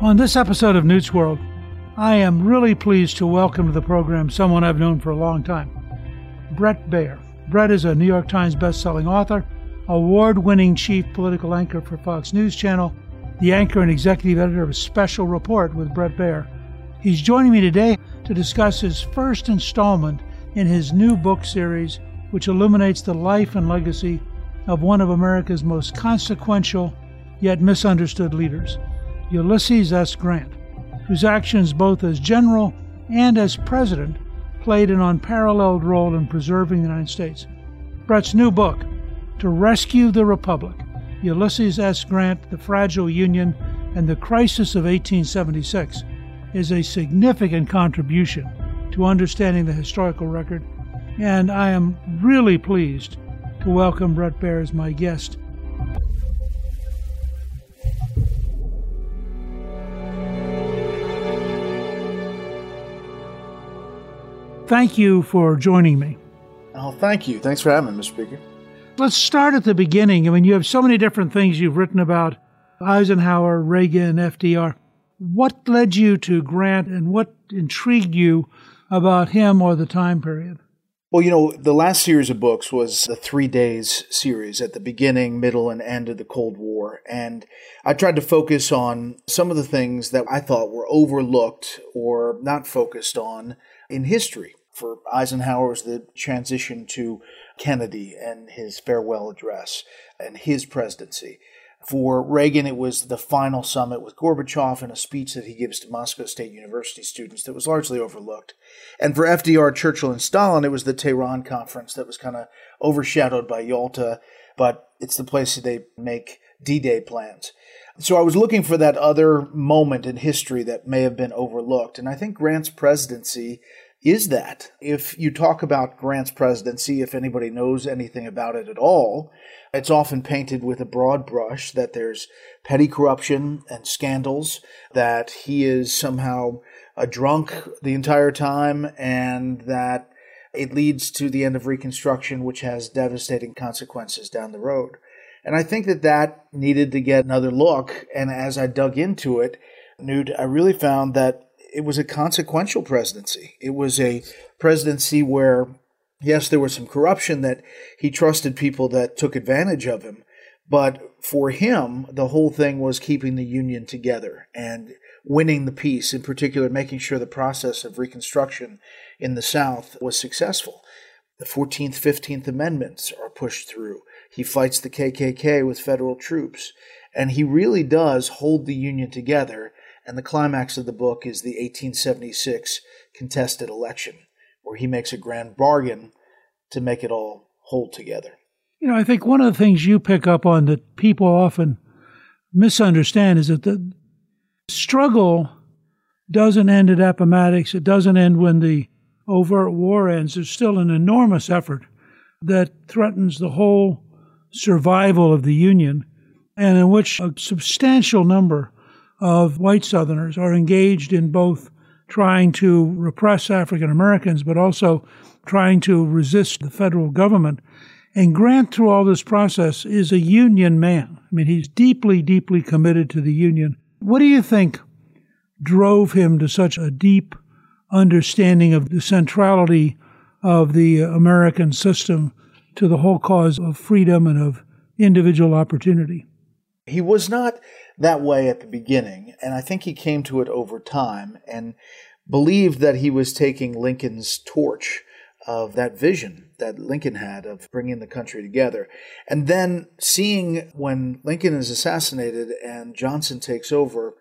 On this episode of Newt's World, I am really pleased to welcome to the program someone I've known for a long time, Bret Baier. Bret is a New York Times best-selling author, award-winning chief political anchor for Fox News Channel, the anchor and executive editor of a Special Report with Bret Baier. He's joining me today to discuss his first installment in his new book series, which illuminates the life and legacy of one of America's most consequential yet misunderstood leaders, Ulysses S. Grant, whose actions both as general and as president played an unparalleled role in preserving the United States. Bret's new book, To Rescue the Republic, Ulysses S. Grant, The Fragile Union, and the Crisis of 1876, is a significant contribution to understanding the historical record, and I am really pleased to welcome Bret Baier as my guest. Thank you for joining me. Oh, thank you. Thanks for having me, Mr. Speaker. Let's start at the beginning. I mean, you have so many different things you've written about Eisenhower, Reagan, FDR. What led you to Grant, and what intrigued you about him or the time period? Well, the last series of books was the 3 Days series at the beginning, middle, and end of the Cold War. And I tried to focus on some of the things that I thought were overlooked or not focused on in history. For Eisenhower, it was the transition to Kennedy and his farewell address and his presidency. For Reagan, it was the final summit with Gorbachev and a speech that he gives to Moscow State University students that was largely overlooked. And for FDR, Churchill, and Stalin, it was the Tehran conference that was kind of overshadowed by Yalta, but it's the place that they make D-Day plans. So I was looking for that other moment in history that may have been overlooked, and I think Grant's presidency is that. If you talk about Grant's presidency, if anybody knows anything about it at all, it's often painted with a broad brush that there's petty corruption and scandals, that he is somehow a drunk the entire time, and that it leads to the end of Reconstruction, which has devastating consequences down the road. And I think that needed to get another look, and as I dug into it, Newt, I really found that it was a consequential presidency. It was a presidency where, yes, there was some corruption, that he trusted people that took advantage of him. But for him, the whole thing was keeping the Union together and winning the peace, in particular, making sure the process of Reconstruction in the South was successful. The 14th, 15th Amendments are pushed through. He fights the KKK with federal troops. And he really does hold the Union together. And the climax of the book is the 1876 contested election, where he makes a grand bargain to make it all hold together. I think one of the things you pick up on that people often misunderstand is that the struggle doesn't end at Appomattox. It doesn't end when the overt war ends. There's still an enormous effort that threatens the whole survival of the Union, and in which a substantial number of white Southerners are engaged in both trying to repress African Americans, but also trying to resist the federal government. And Grant, through all this process, is a Union man. I mean, he's deeply, deeply committed to the Union. What do you think drove him to such a deep understanding of the centrality of the American system to the whole cause of freedom and of individual opportunity? He was not that way at the beginning, and I think he came to it over time and believed that he was taking Lincoln's torch of that vision that Lincoln had of bringing the country together. And then seeing when Lincoln is assassinated and Johnson takes over,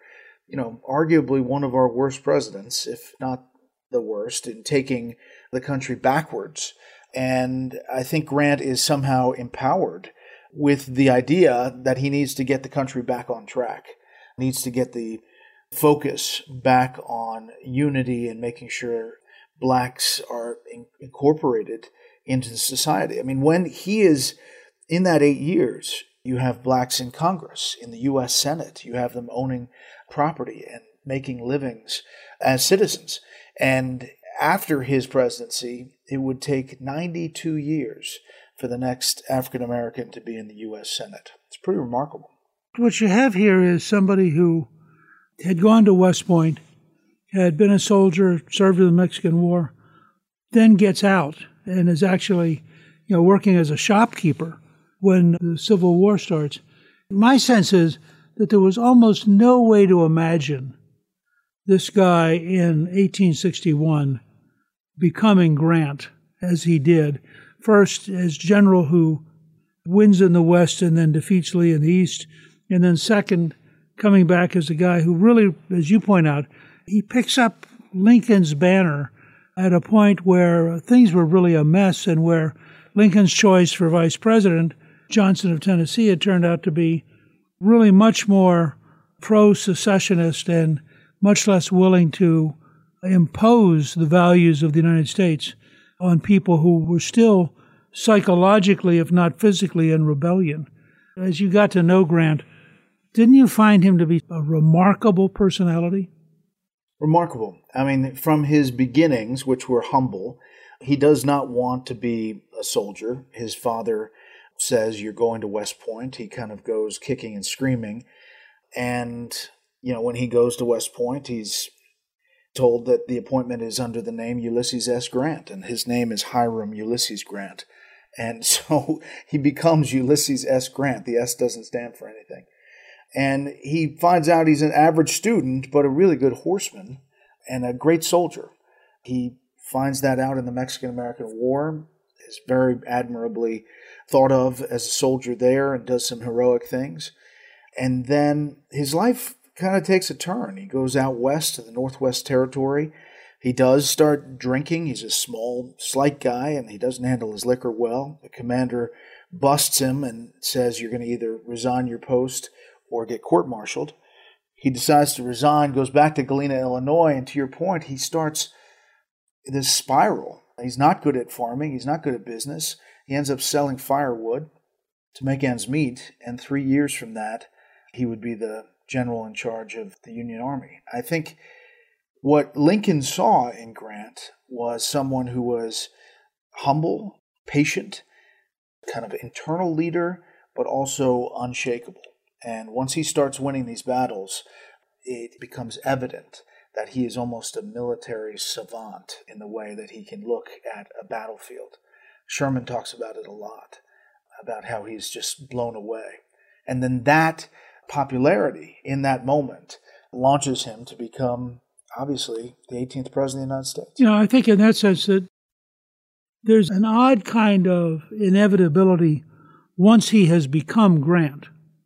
arguably one of our worst presidents, if not the worst, in taking the country backwards. And I think Grant is somehow empowered with the idea that he needs to get the country back on track, needs to get the focus back on unity and making sure blacks are incorporated into the society. I mean, when he is in that 8 years, you have blacks in Congress, in the U.S. Senate. You have them owning property and making livings as citizens. And after his presidency, it would take 92 years for the next African American to be in the U.S. Senate. It's pretty remarkable. What you have here is somebody who had gone to West Point, had been a soldier, served in the Mexican War, then gets out and is actually, working as a shopkeeper when the Civil War starts. My sense is that there was almost no way to imagine this guy in 1861 becoming Grant as he did, first as general who wins in the West and then defeats Lee in the East, and then second, coming back as a guy who really, as you point out, he picks up Lincoln's banner at a point where things were really a mess and where Lincoln's choice for vice president, Johnson of Tennessee, had turned out to be really much more pro-secessionist and much less willing to impose the values of the United States on people who were still psychologically, if not physically, in rebellion. As you got to know Grant, didn't you find him to be a remarkable personality? Remarkable. I mean, from his beginnings, which were humble, he does not want to be a soldier. His father says, "You're going to West Point." He kind of goes kicking and screaming. And, when he goes to West Point, he's told that the appointment is under the name Ulysses S. Grant, and his name is Hiram Ulysses Grant. And so he becomes Ulysses S. Grant. The S doesn't stand for anything. And he finds out he's an average student, but a really good horseman and a great soldier. He finds that out in the Mexican-American War, is very admirably thought of as a soldier there and does some heroic things. And then his life kind of takes a turn. He goes out west to the Northwest Territory. He does start drinking. He's a small, slight guy, and he doesn't handle his liquor well. The commander busts him and says, "You're going to either resign your post or get court-martialed." He decides to resign, goes back to Galena, Illinois, and to your point, he starts this spiral. He's not good at farming. He's not good at business. He ends up selling firewood to make ends meet, and 3 years from that, he would be the general in charge of the Union Army. I think what Lincoln saw in Grant was someone who was humble, patient, kind of internal leader, but also unshakable. And once he starts winning these battles, it becomes evident that he is almost a military savant in the way that he can look at a battlefield. Sherman talks about it a lot, about how he's just blown away. And then that popularity in that moment launches him to become, obviously, the 18th President of the United States. I think in that sense that there's an odd kind of inevitability once he has become Grant.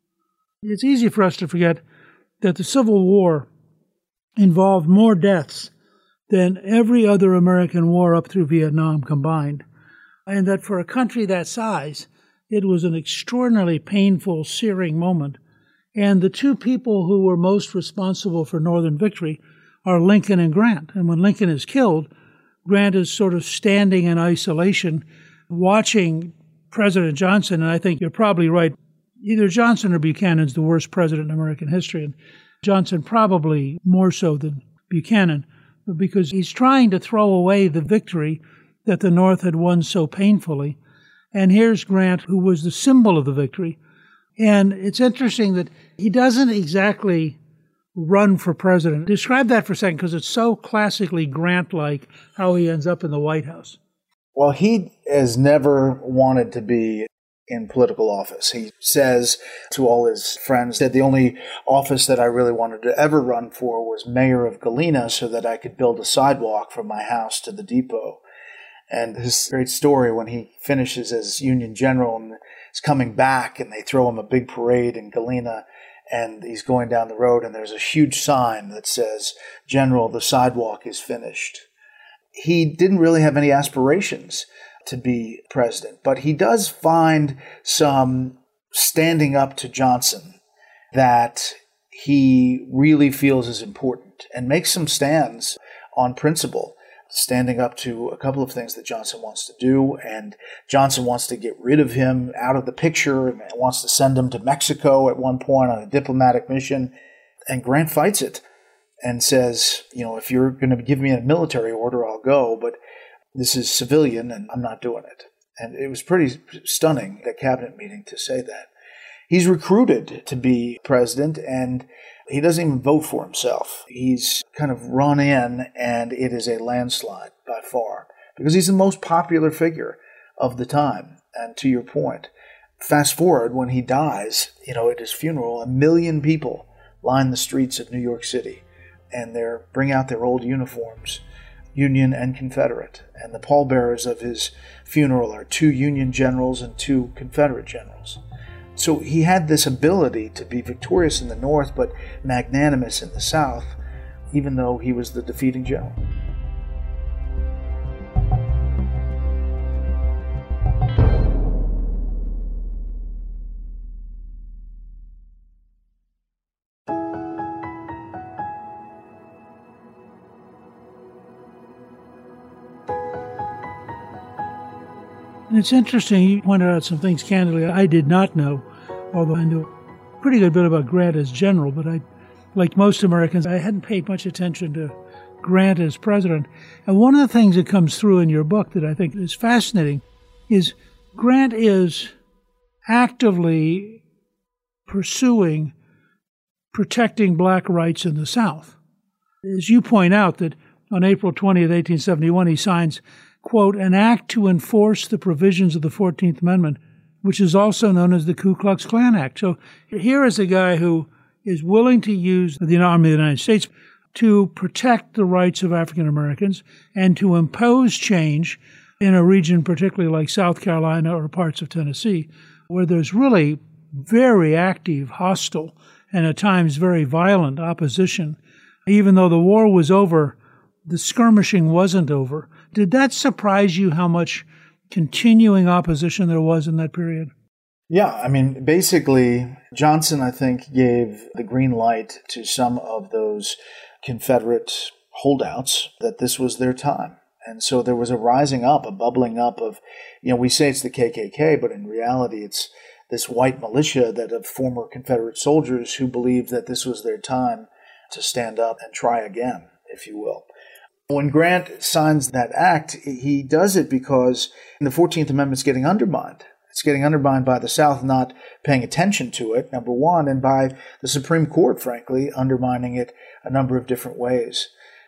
It's easy for us to forget that the Civil War involved more deaths than every other American war up through Vietnam combined, and that for a country that size, it was an extraordinarily painful, searing moment. And the two people who were most responsible for Northern victory are Lincoln and Grant. And when Lincoln is killed, Grant is sort of standing in isolation, watching President Johnson, and I think you're probably right, either Johnson or Buchanan's the worst president in American history, and Johnson probably more so than Buchanan, because he's trying to throw away the victory that the North had won so painfully. And here's Grant, who was the symbol of the victory. And it's interesting that he doesn't exactly run for president. Describe that for a second, because it's so classically Grant-like how he ends up in the White House. Well, he has never wanted to be in political office. He says to all his friends that the only office that I really wanted to ever run for was mayor of Galena so that I could build a sidewalk from my house to the depot. And his great story when he finishes as Union General and is coming back and they throw him a big parade in Galena and he's going down the road and there's a huge sign that says, "General, the sidewalk is finished." He didn't really have any aspirations to be president, but he does find some standing up to Johnson that he really feels is important and makes some stands on principle, standing up to a couple of things that Johnson wants to do, and Johnson wants to get rid of him out of the picture and wants to send him to Mexico at one point on a diplomatic mission, and Grant fights it and says, if you're going to give me a military order, I'll go, but this is civilian and I'm not doing it. And it was pretty stunning at a cabinet meeting to say that. He's recruited to be president, and he doesn't even vote for himself. He's kind of run in, and it is a landslide by far, because he's the most popular figure of the time. And to your point, fast forward when he dies, at his funeral, 1 million people line the streets of New York City, and they bring out their old uniforms, Union and Confederate. And the pallbearers of his funeral are 2 Union generals and 2 Confederate generals. So he had this ability to be victorious in the North, but magnanimous in the South, even though he was the defeating general. And it's interesting, you pointed out some things candidly I did not know, although I knew a pretty good bit about Grant as general, but like most Americans, I hadn't paid much attention to Grant as president. And one of the things that comes through in your book that I think is fascinating is Grant is actively pursuing protecting black rights in the South. As you point out, that on April 20th, 1871, he signs, quote, an act to enforce the provisions of the 14th Amendment, which is also known as the Ku Klux Klan Act. So here is a guy who is willing to use the Army of the United States to protect the rights of African Americans and to impose change in a region particularly like South Carolina or parts of Tennessee, where there's really very active, hostile, and at times very violent opposition. Even though the war was over, the skirmishing wasn't over. Did that surprise you how much continuing opposition there was in that period? Yeah, basically, Johnson, I think, gave the green light to some of those Confederate holdouts that this was their time. And so there was a rising up, a bubbling up of, we say it's the KKK, but in reality it's this white militia that of former Confederate soldiers who believed that this was their time to stand up and try again, if you will. When Grant signs that act, he does it because the 14th Amendment's getting undermined. It's getting undermined by the South not paying attention to it, number one, and by the Supreme Court, frankly, undermining it a number of different ways.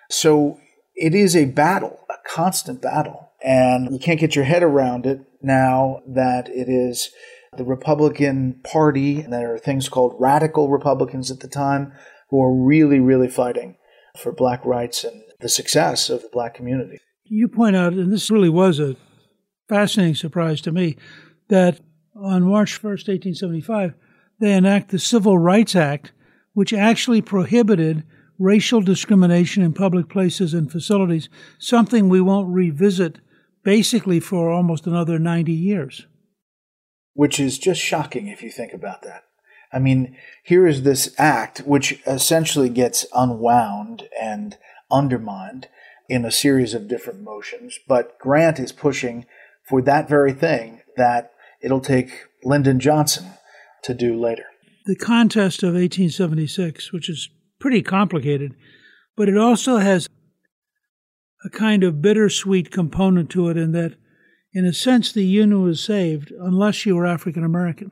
So it is a battle, a constant battle, and you can't get your head around it now that it is the Republican Party, and there are things called radical Republicans at the time, who are really, really fighting for black rights and the success of the black community. You point out, and this really was a fascinating surprise to me, that on March 1st, 1875, they enact the Civil Rights Act, which actually prohibited racial discrimination in public places and facilities, something we won't revisit basically for almost another 90 years. Which is just shocking if you think about that. Here is this act which essentially gets unwound and undermined in a series of different motions, but Grant is pushing for that very thing that it'll take Lyndon Johnson to do later. The contest of 1876, which is pretty complicated, but it also has a kind of bittersweet component to it in that, in a sense, the Union was saved unless you were African American.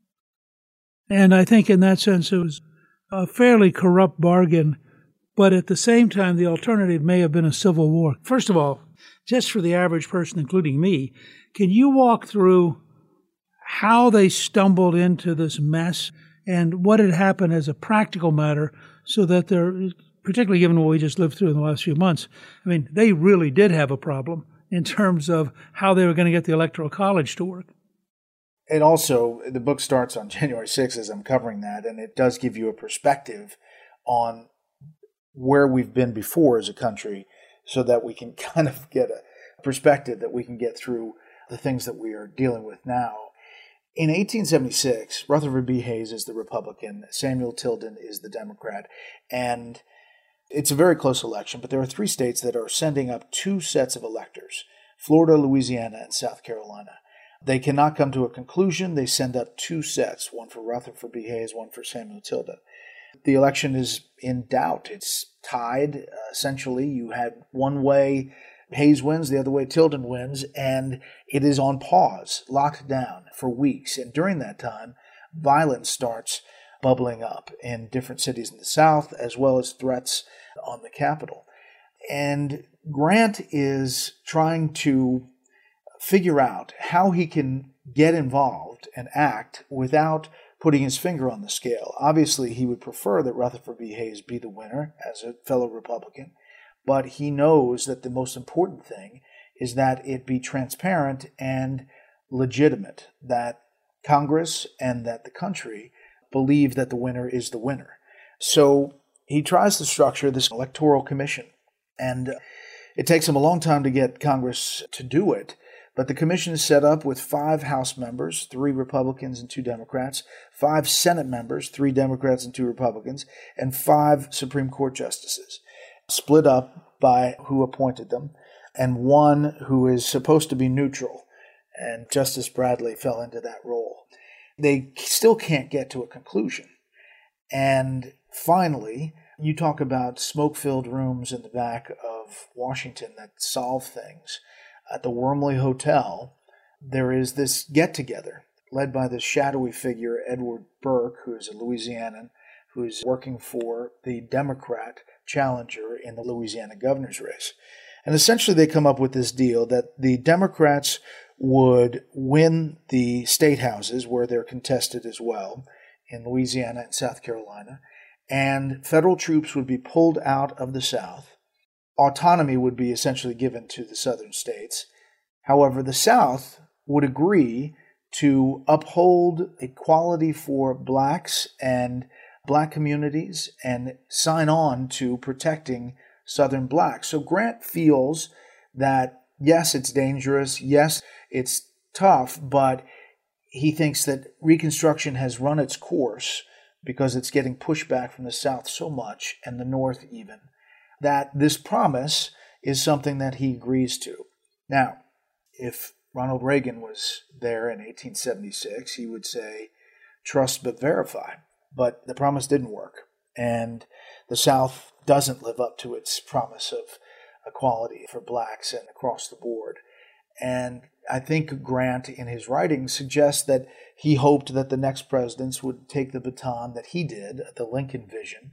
And I think in that sense it was a fairly corrupt bargain, but at the same time the alternative may have been a civil war. First of all, just for the average person, including me, can you walk through how they stumbled into this mess and what had happened as a practical matter so that they're, particularly given what we just lived through in the last few months, they really did have a problem in terms of how they were going to get the Electoral College to work. And also, the book starts on January 6th as I'm covering that, and it does give you a perspective on where we've been before as a country so that we can kind of get a perspective that we can get through the things that we are dealing with now. In 1876, Rutherford B. Hayes is the Republican, Samuel Tilden is the Democrat, and it's a very close election, but there are 3 states that are sending up 2 sets of electors, Florida, Louisiana, and South Carolina. They cannot come to a conclusion. They send up 2 sets, one for Rutherford B. Hayes, one for Samuel Tilden. The election is in doubt. It's tied, essentially. You had one way Hayes wins, the other way Tilden wins, and it is on pause, locked down for weeks. And during that time, violence starts bubbling up in different cities in the South, as well as threats on the Capitol. And Grant is trying to figure out how he can get involved and act without putting his finger on the scale. Obviously, he would prefer that Rutherford B. Hayes be the winner as a fellow Republican, but he knows that the most important thing is that it be transparent and legitimate, that Congress and that the country believe that the winner is the winner. So he tries to structure this electoral commission, and it takes him a long time to get Congress to do it. But the commission is set up with 5 House members, 3 Republicans and 2 Democrats, 5 Senate members, 3 Democrats and 2 Republicans, and 5 Supreme Court justices, split up by who appointed them, and 1 who is supposed to be neutral. And Justice Bradley fell into that role. They still can't get to a conclusion. And finally, you talk about smoke-filled rooms in the back of Washington that solve things. At the Wormley Hotel, there is this get-together led by this shadowy figure, Edward Burke, who is a Louisianan, who is working for the Democrat challenger in the Louisiana governor's race. And essentially they come up with this deal that the Democrats would win the state houses, where they're contested as well, in Louisiana and South Carolina, and federal troops would be pulled out of the South. Autonomy would be essentially given to the southern states. However, the South would agree to uphold equality for blacks and black communities and sign on to protecting southern blacks. So Grant feels that, yes, it's dangerous, yes, it's tough, but he thinks that Reconstruction has run its course because it's getting pushback from the South so much, and the North even, that this promise is something that he agrees to. Now, if Ronald Reagan was there in 1876, he would say, trust but verify. But the promise didn't work, and the South doesn't live up to its promise of equality for blacks and across the board. And I think Grant, in his writing, suggests that he hoped that the next presidents would take the baton that he did, the Lincoln vision,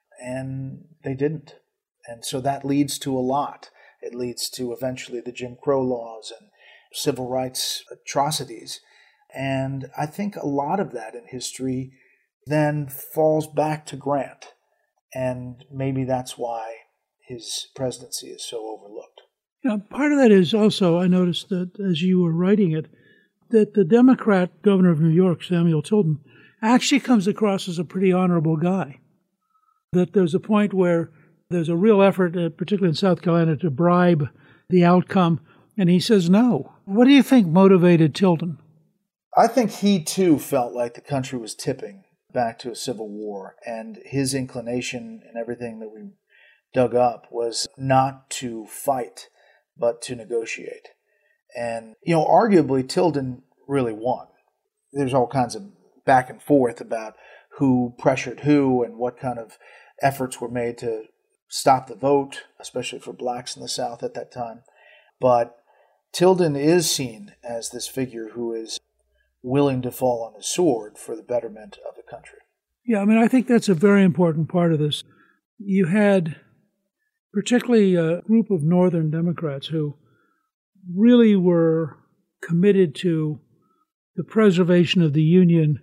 and they didn't. And so that leads to a lot. It leads to eventually the Jim Crow laws and civil rights atrocities. And I think a lot of that in history then falls back to Grant. And maybe that's why his presidency is so overlooked. Part of that is also, I noticed that as you were writing it, that the Democrat governor of New York, Samuel Tilden, actually comes across as a pretty honorable guy. That there's a point where there's a real effort, particularly in South Carolina, to bribe the outcome, and he says no. What do you think motivated Tilden? I think he, too, felt like the country was tipping back to a civil war, and his inclination and everything that we dug up was not to fight, but to negotiate. And, arguably, Tilden really won. There's all kinds of back and forth about who pressured who and what kind of efforts were made to stop the vote, especially for blacks in the South at that time. But Tilden is seen as this figure who is willing to fall on his sword for the betterment of the country. Yeah, I think that's a very important part of this. You had particularly a group of Northern Democrats who really were committed to the preservation of the Union,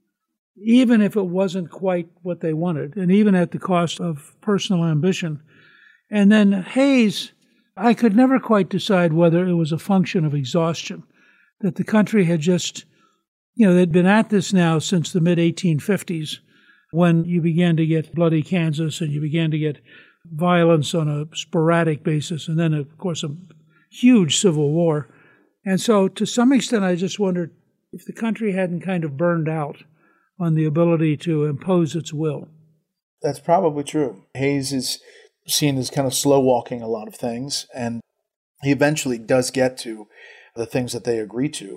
even if it wasn't quite what they wanted, and even at the cost of personal ambition. And then Hayes, I could never quite decide whether it was a function of exhaustion, that the country had just, they'd been at this now since the mid-1850s, when you began to get bloody Kansas and you began to get violence on a sporadic basis, and then, of course, a huge civil war. And so, to some extent, I just wondered if the country hadn't kind of burned out on the ability to impose its will. That's probably true. Hayes is seen as kind of slow-walking a lot of things, and he eventually does get to the things that they agree to.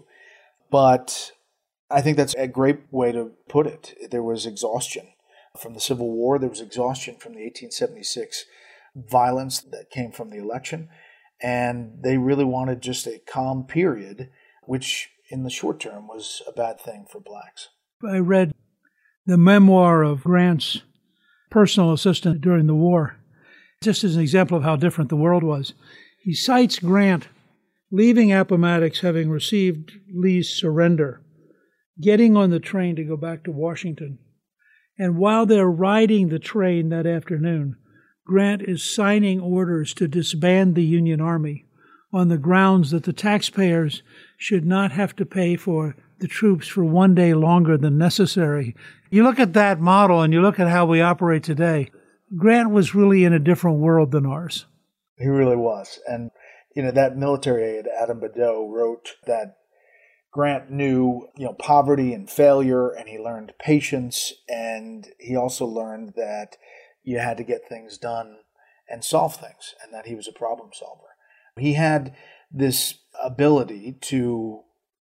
But I think that's a great way to put it. There was exhaustion from the Civil War. There was exhaustion from the 1876 violence that came from the election. And they really wanted just a calm period, which in the short term was a bad thing for blacks. I read the memoir of Grant's personal assistant during the war, just as an example of how different the world was. He cites Grant leaving Appomattox, having received Lee's surrender, getting on the train to go back to Washington. And while they're riding the train that afternoon, Grant is signing orders to disband the Union Army on the grounds that the taxpayers should not have to pay for the troops for one day longer than necessary. You look at that model and you look at how we operate today, Grant was really in a different world than ours. He really was. And, that military aide, Adam Badeau, wrote that Grant knew, poverty and failure, and he learned patience, and he also learned that you had to get things done and solve things, and that he was a problem solver. He had this ability to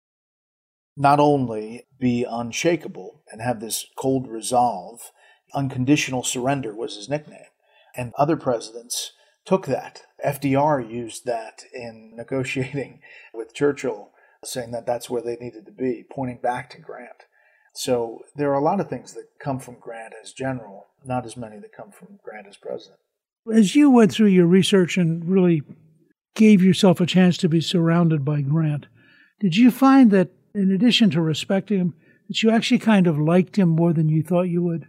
not only be unshakable and have this cold resolve, unconditional surrender was his nickname, and other presidents took that. FDR used that in negotiating with Churchill, saying that that's where they needed to be, pointing back to Grant. So there are a lot of things that come from Grant as general, not as many that come from Grant as president. As you went through your research and really gave yourself a chance to be surrounded by Grant, did you find that in addition to respecting him, that you actually kind of liked him more than you thought you would?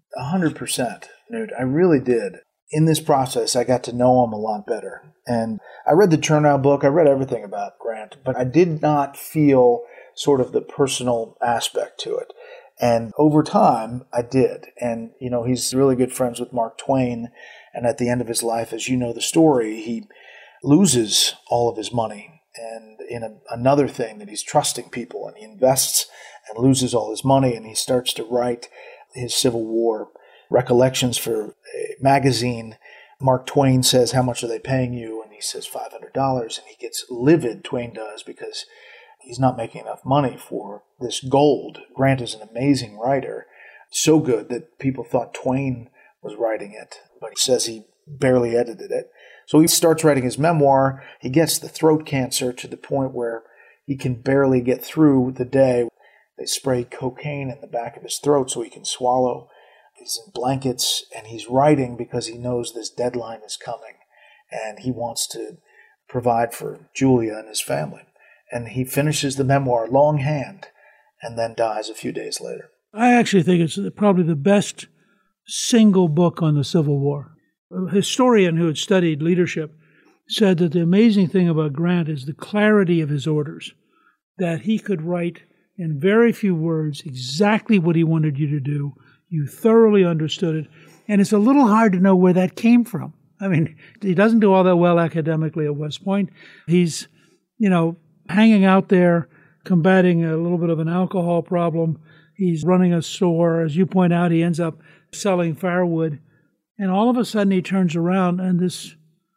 100%, Newt. I really did. In this process, I got to know him a lot better. And I read the Chernow book. I read everything about Grant, but I did not feel sort of the personal aspect to it. And over time, I did. And, he's really good friends with Mark Twain. And at the end of his life, as you know the story, he loses all of his money. And in another thing that he's trusting people, and he invests and loses all his money, and he starts to write his Civil War recollections for a magazine. Mark Twain says, "How much are they paying you?" And he says, $500. And he gets livid, Twain does, because he's not making enough money for this gold. Grant is an amazing writer, so good that people thought Twain was writing it, but he says he barely edited it. So he starts writing his memoir. He gets the throat cancer to the point where he can barely get through the day. They spray cocaine in the back of his throat so he can swallow. He's in blankets, and he's writing because he knows this deadline is coming, and he wants to provide for Julia and his family. And he finishes the memoir longhand and then dies a few days later. I actually think it's probably the best single book on the Civil War. A historian who had studied leadership said that the amazing thing about Grant is the clarity of his orders, that he could write in very few words exactly what he wanted you to do. You thoroughly understood it. And it's a little hard to know where that came from. I mean, he doesn't do all that well academically at West Point. He's, hanging out there, combating a little bit of an alcohol problem. He's running a store. As you point out, he ends up selling firewood. And all of a sudden he turns around, and this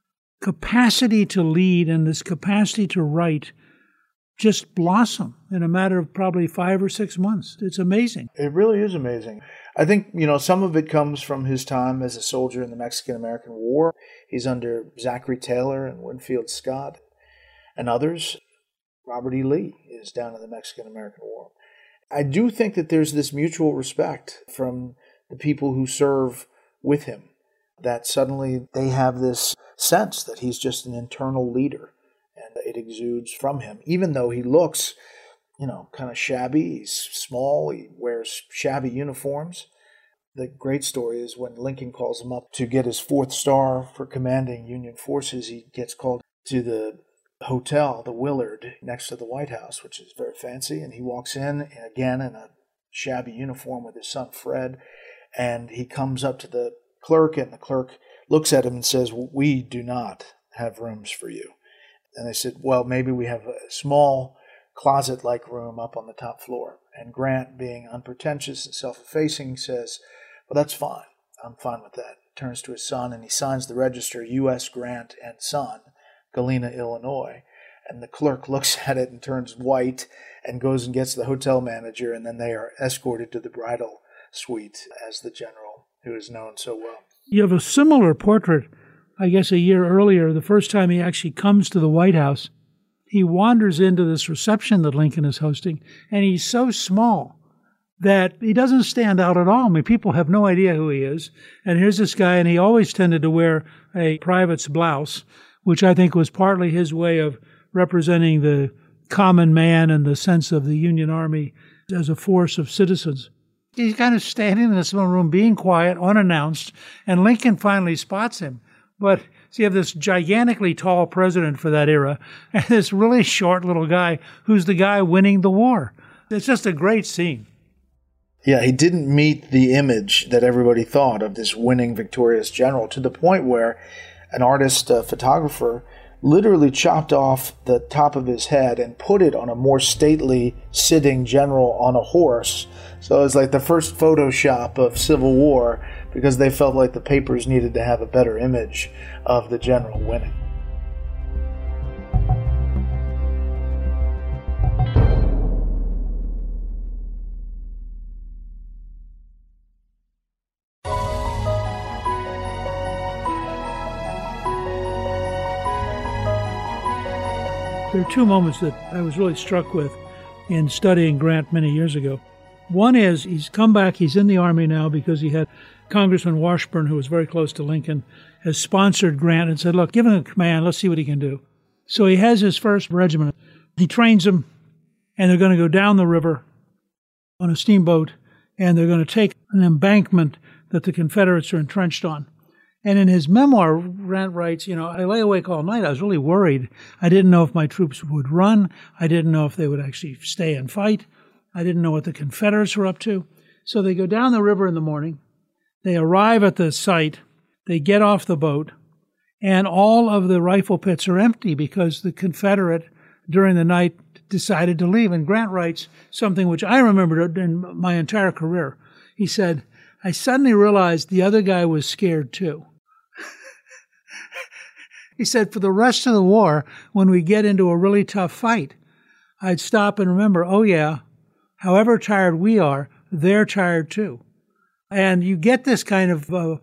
capacity to lead and this capacity to write just blossom in a matter of probably 5 or 6 months. It's amazing. It really is amazing. I think, some of it comes from his time as a soldier in the Mexican-American War. He's under Zachary Taylor and Winfield Scott and others. Robert E. Lee is down in the Mexican-American War. I do think that there's this mutual respect from the people who serve with him, that suddenly they have this sense that he's just an internal leader, and it exudes from him, even though he looks kind of shabby. He's small. He wears shabby uniforms. The great story is when Lincoln calls him up to get his 4th star for commanding Union forces, he gets called to the hotel, the Willard, next to the White House, which is very fancy, and he walks in, again, in a shabby uniform with his son Fred, and he comes up to the clerk, and the clerk looks at him and says, "We do not have rooms for you." And they said, "Well, maybe we have a small closet-like room up on the top floor." And Grant, being unpretentious and self-effacing, says, "Well, that's fine. I'm fine with that." Turns to his son, and he signs the register, U.S. Grant and Son, Galena, Illinois. And the clerk looks at it and turns white and goes and gets the hotel manager, and then they are escorted to the bridal suite as the general who is known so well. You have a similar portrait, I guess, a year earlier, the first time he actually comes to the White House. He wanders into this reception that Lincoln is hosting, and he's so small that he doesn't stand out at all. I mean, people have no idea who he is. And here's this guy, and he always tended to wear a private's blouse, which I think was partly his way of representing the common man and the sense of the Union Army as a force of citizens. He's kind of standing in this little room, being quiet, unannounced, and Lincoln finally spots him. But so you have this gigantically tall president for that era, and this really short little guy who's the guy winning the war. It's just a great scene. Yeah, he didn't meet the image that everybody thought of this winning, victorious general, to the point where an artist, photographer, literally chopped off the top of his head and put it on a more stately sitting general on a horse. So it was like the first Photoshop of Civil War, because they felt like the papers needed to have a better image of the general winning. There are two moments that I was really struck with in studying Grant many years ago. One is he's come back, he's in the Army now because he had Congressman Washburn, who was very close to Lincoln, has sponsored Grant and said, look, give him a command, let's see what he can do. So he has his first regiment. He trains them, and they're going to go down the river on a steamboat, and they're going to take an embankment that the Confederates are entrenched on. And in his memoir, Grant writes, I lay awake all night. I was really worried. I didn't know if my troops would run. I didn't know if they would actually stay and fight. I didn't know what the Confederates were up to. So they go down the river in the morning. They arrive at the site. They get off the boat. And all of the rifle pits are empty because the Confederate, during the night, decided to leave. And Grant writes something which I remembered in my entire career. He said, I suddenly realized the other guy was scared too. He said, for the rest of the war, when we get into a really tough fight, I'd stop and remember, oh yeah, however tired we are, they're tired too. And you get this kind of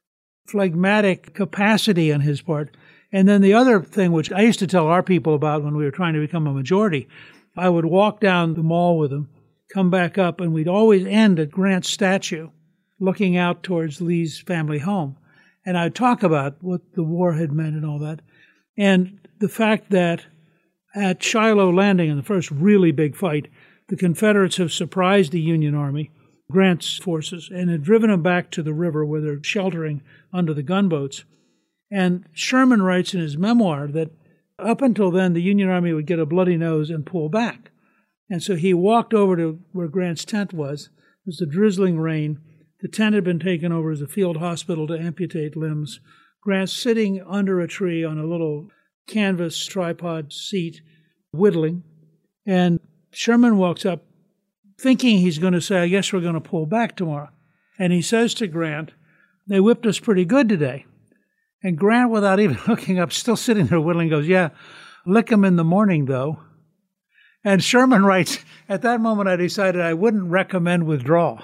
phlegmatic capacity on his part. And then the other thing, which I used to tell our people about when we were trying to become a majority, I would walk down the mall with them, come back up, and we'd always end at Grant's statue, looking out towards Lee's family home. And I'd talk about what the war had meant and all that. And the fact that at Shiloh Landing, in the first really big fight, the Confederates have surprised the Union Army, Grant's forces, and had driven them back to the river where they're sheltering under the gunboats. And Sherman writes in his memoir that up until then, the Union Army would get a bloody nose and pull back. And so he walked over to where Grant's tent was. It was the drizzling rain. The tent had been taken over as a field hospital to amputate limbs. Grant's sitting under a tree on a little canvas tripod seat, whittling. And Sherman walks up, thinking he's going to say, I guess we're going to pull back tomorrow. And he says to Grant, they whipped us pretty good today. And Grant, without even looking up, still sitting there whittling, goes, yeah, lick 'em in the morning, though. And Sherman writes, at that moment I decided I wouldn't recommend withdrawal.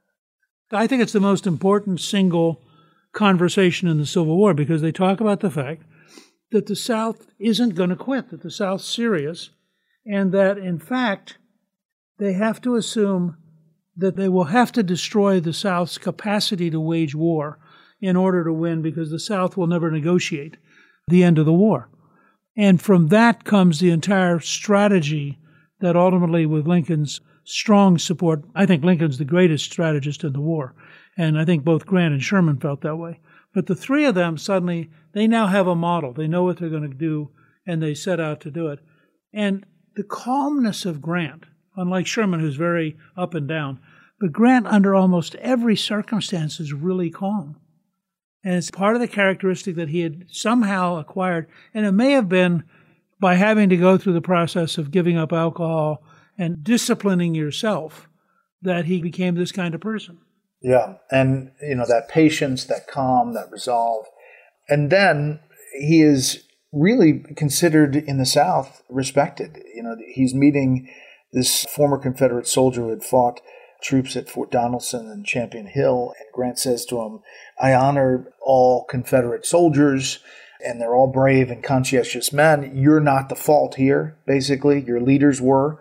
I think it's the most important single conversation in the Civil War because they talk about the fact that the South isn't going to quit, that the South's serious, and that, in fact, they have to assume that they will have to destroy the South's capacity to wage war in order to win because the South will never negotiate the end of the war. And from that comes the entire strategy that ultimately, with Lincoln's strong support, I think Lincoln's the greatest strategist in the war. And I think both Grant and Sherman felt that way. But the three of them suddenly, they now have a model. They know what they're going to do, and they set out to do it. And the calmness of Grant, unlike Sherman, who's very up and down, but Grant, under almost every circumstance, is really calm. And it's part of the characteristic that he had somehow acquired. And it may have been by having to go through the process of giving up alcohol and disciplining yourself that he became this kind of person. Yeah, and that patience, that calm, that resolve. And then he is really considered in the South respected. He's meeting this former Confederate soldier who had fought troops at Fort Donelson and Champion Hill, and Grant says to him, I honor all Confederate soldiers, and they're all brave and conscientious men. You're not the fault here, basically. Your leaders were.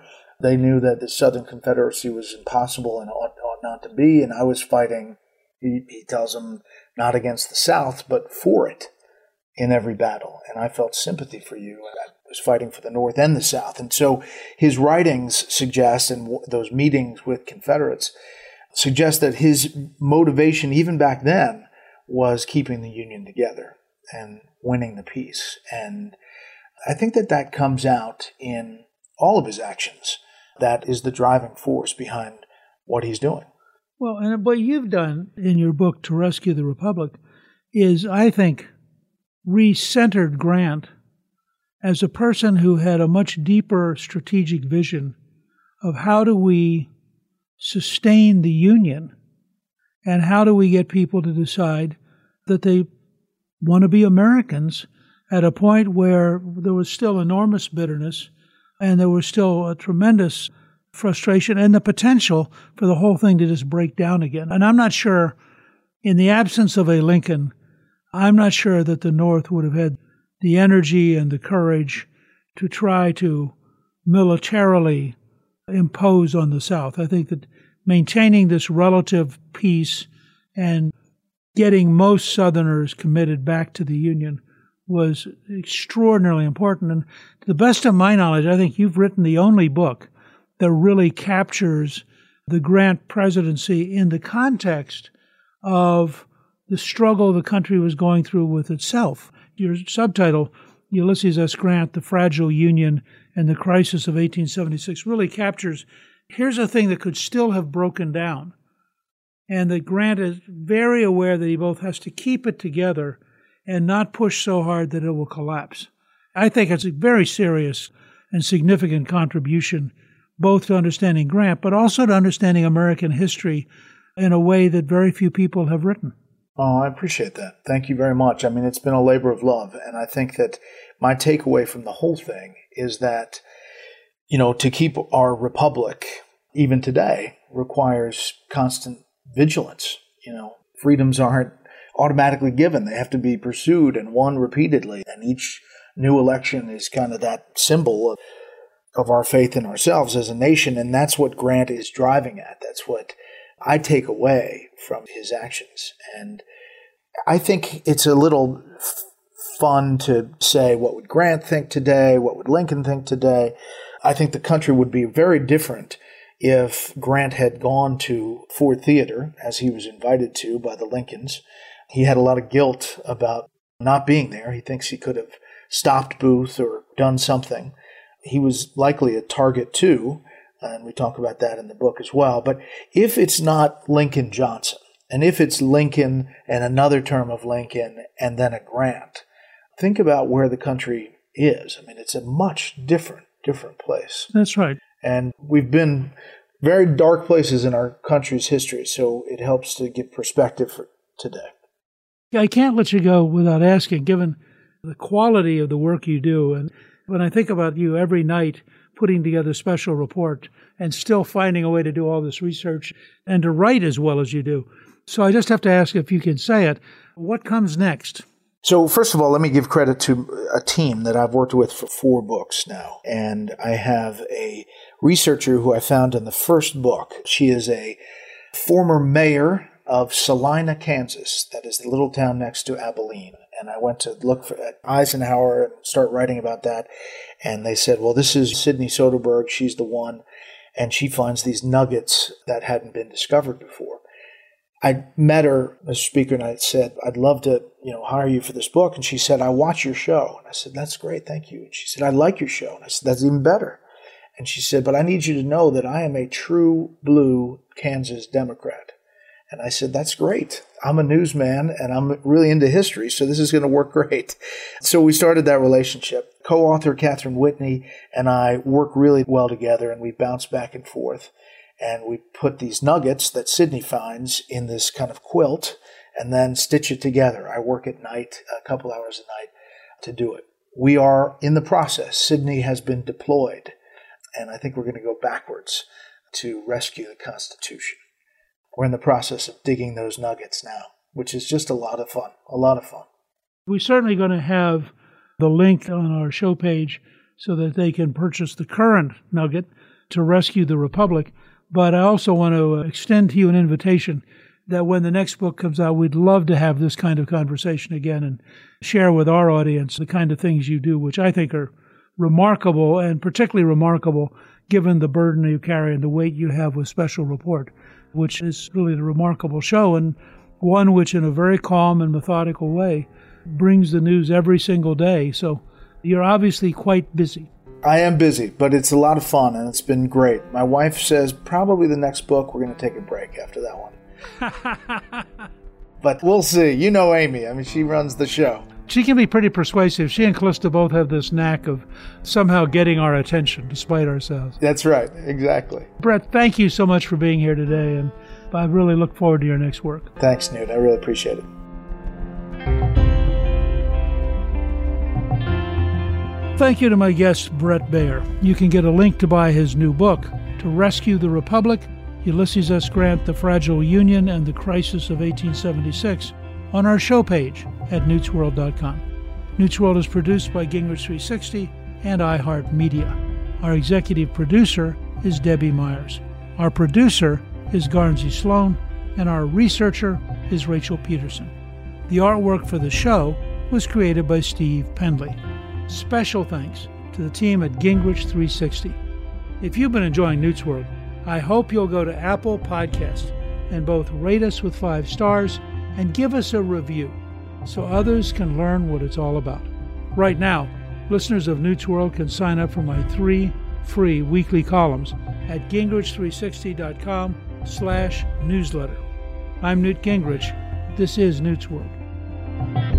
They knew that the Southern Confederacy was impossible and ought not to be, and I was fighting, he tells them, not against the South, but for it in every battle. And I felt sympathy for you, and I was fighting for the North and the South. And so his writings suggest, and those meetings with Confederates, suggest that his motivation, even back then, was keeping the Union together and winning the peace. And I think that comes out in all of his actions. That is the driving force behind what he's doing. Well, and what you've done in your book, To Rescue the Republic, is, I think, recentered Grant as a person who had a much deeper strategic vision of how do we sustain the Union and how do we get people to decide that they want to be Americans at a point where there was still enormous bitterness and there was still a tremendous frustration and the potential for the whole thing to just break down again. And I'm not sure, in the absence of a Lincoln, I'm not sure that the North would have had the energy and the courage to try to militarily impose on the South. I think that maintaining this relative peace and getting most Southerners committed back to the Union was extraordinarily important. And to the best of my knowledge, I think you've written the only book that really captures the Grant presidency in the context of the struggle the country was going through with itself. Your subtitle, Ulysses S. Grant, The Fragile Union and the Crisis of 1876, really captures, here's a thing that could still have broken down. And that Grant is very aware that he both has to keep it together and not push so hard that it will collapse. I think it's a very serious and significant contribution both to understanding Grant, but also to understanding American history in a way that very few people have written. Oh, I appreciate that. Thank you very much. I mean, it's been a labor of love, and I think that my takeaway from the whole thing is that, to keep our republic, even today, requires constant vigilance. Freedoms aren't automatically given. They have to be pursued and won repeatedly, and each new election is kind of that symbol of our faith in ourselves as a nation, and that's what Grant is driving at. That's what I take away from his actions. And I think it's a little fun to say, what would Grant think today? What would Lincoln think today? I think the country would be very different if Grant had gone to Ford Theater, as he was invited to by the Lincolns. He had a lot of guilt about not being there. He thinks he could have stopped Booth or done something. He was likely a target too, and we talk about that in the book as well. But if it's not Lincoln Johnson, and if it's Lincoln and another term of Lincoln and then a Grant, think about where the country is. I mean, it's a much different place. That's right. And we've been very dark places in our country's history, so it helps to give perspective for today. I can't let you go without asking, given the quality of the work you do, and when I think about you every night putting together special report and still finding a way to do all this research and to write as well as you do. So I just have to ask, if you can say it, what comes next? So first of all, let me give credit to a team that I've worked with for 4 books now. And I have a researcher who I found in the first book. She is a former mayor of Salina, Kansas. That is the little town next to Abilene. And I went to look at Eisenhower and start writing about that. And they said, well, this is Sidney Soderberg. She's the one. And she finds these nuggets that hadn't been discovered before. I met her, Mr. Speaker, and I said, I'd love to, hire you for this book. And she said, I watch your show. And I said, that's great. Thank you. And she said, I like your show. And I said, that's even better. And she said, but I need you to know that I am a true blue Kansas Democrat. And I said, that's great. I'm a newsman and I'm really into history, so this is going to work great. So we started that relationship. Co-author Catherine Whitney and I work really well together, and we bounce back and forth. And we put these nuggets that Sidney finds in this kind of quilt and then stitch it together. I work at night, a couple hours a night, to do it. We are in the process. Sidney has been deployed, and I think we're going to go backwards to rescue the Constitution. We're in the process of digging those nuggets now, which is just a lot of fun. We're certainly going to have the link on our show page so that they can purchase the current nugget to rescue the Republic. But I also want to extend to you an invitation that when the next book comes out, we'd love to have this kind of conversation again and share with our audience the kind of things you do, which I think are remarkable, and particularly remarkable given the burden you carry and the weight you have with Special Report, which is really a remarkable show, and one which in a very calm and methodical way brings the news every single day. So you're obviously quite busy. I am busy, but it's a lot of fun, and it's been great. My wife says probably the next book we're going to take a break after that one. But we'll see. You know Amy. I mean, she runs the show. She can be pretty persuasive. She and Callista both have this knack of somehow getting our attention despite ourselves. That's right. Exactly. Brett, thank you so much for being here today, and I really look forward to your next work. Thanks, Newt. I really appreciate it. Thank you to my guest, Bret Baier. You can get a link to buy his new book, To Rescue the Republic, Ulysses S. Grant, The Fragile Union, and the Crisis of 1876, on our show page at newtsworld.com. Newt's World is produced by Gingrich 360 and iHeartMedia. Our executive producer is Debbie Myers. Our producer is Garnsey Sloan, and our researcher is Rachel Peterson. The artwork for the show was created by Steve Pendley. Special thanks to the team at Gingrich 360. If you've been enjoying Newt's World, I hope you'll go to Apple Podcasts and both rate us with 5 stars and give us a review so others can learn what it's all about. Right now, listeners of Newt's World can sign up for my 3 free weekly columns at gingrich360.com/newsletter. I'm Newt Gingrich. This is Newt's World.